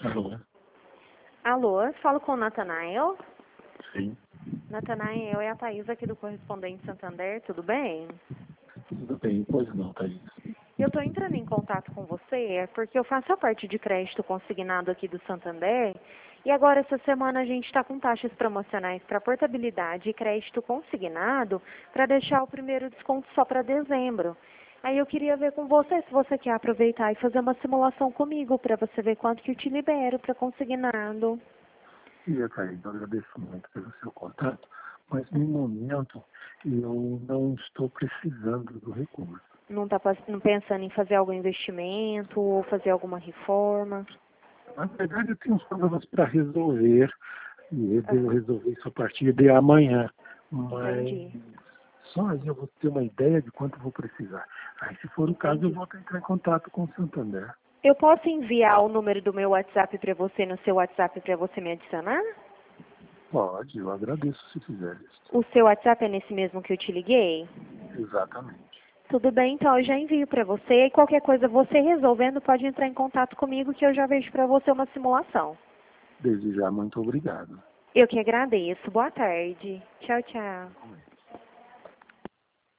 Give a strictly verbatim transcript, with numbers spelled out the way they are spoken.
Alô? Alô, falo com o Natanael. Sim, Natanael, é a Thaís aqui do Correspondente Santander, tudo bem? tudo bem. Pois não, Thaís. Eu estou entrando em contato com você porque eu faço a parte de crédito consignado aqui do Santander e agora essa semana a gente está com taxas promocionais para portabilidade e crédito consignado para deixar o primeiro desconto só para dezembro. Aí eu queria ver com você se você quer aproveitar e fazer uma simulação comigo para você ver quanto que eu te libero para consignado. E, Thaís, eu agradeço muito pelo seu contato, mas no momento eu não estou precisando do recurso. Não está pensando em fazer algum investimento ou fazer alguma reforma? Na verdade, eu tenho uns problemas para resolver e eu devo Aham, resolver isso a partir de amanhã. Mas entendi. só aí eu vou ter uma ideia de quanto eu vou precisar. Aí, se for o caso, eu Entendi. vou entrar em contato com o Santander. Eu posso enviar o número do meu WhatsApp para você no seu WhatsApp para você me adicionar? Pode, eu agradeço se fizer isso. O seu WhatsApp é nesse mesmo que eu te liguei? Exatamente. Tudo bem, então eu já envio para você e qualquer coisa você resolvendo pode entrar em contato comigo que eu já vejo para você uma simulação. Desde já, muito obrigado. Eu que agradeço. Boa tarde. Tchau, tchau.